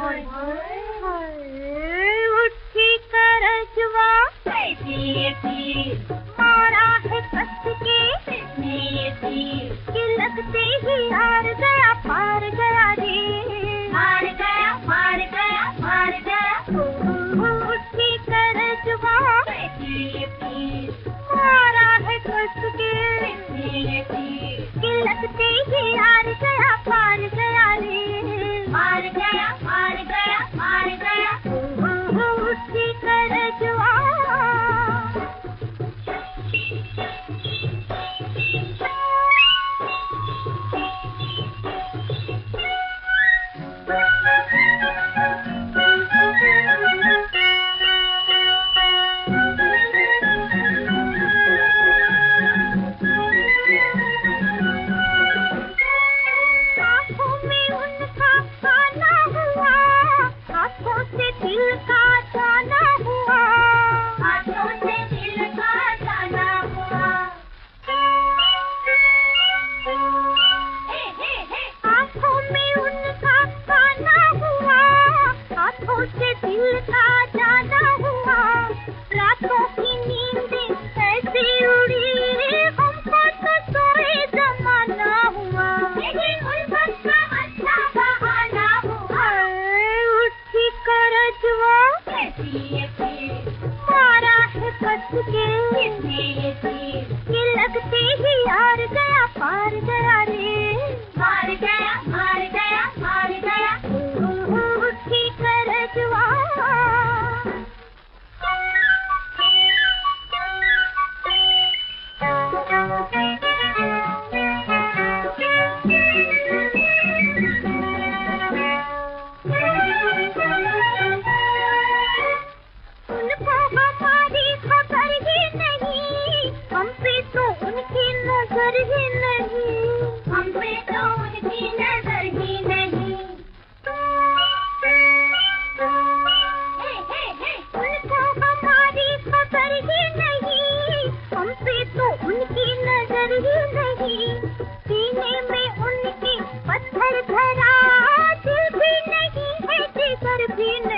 उठी करजवा मारा है कस के कि लगते ही हार गया पार गया रे, हार गया पार गया पार गया। उठी करजवा मारा है कस के कि लगते ही हार गया पार गया रे, हार गया पार गया पार गया। उठी करजवा दिल का जाना हुआ, रातों की नींद ऐसी उड़ी हमको तो सोए जमाना हुआ, लेकिन उल्फत का अच्छा बहाना हुआ। उठी करजवा मारा है कस के कि लगते ही हार गया पार गया रे, हार गया हार गया हार गया। उठी करजवा उनको हमारी खबर ही नहीं, हम पे तो उनकी नजर ही नहीं, हम पे तो उनकी नजर ही नहीं। उनको हमारी खबर ही नहीं, हम पे तो उनकी नजर ही नहीं। सीने में उनकी पत्थर धरा, दिल भी नहीं है जिगर भी नहीं।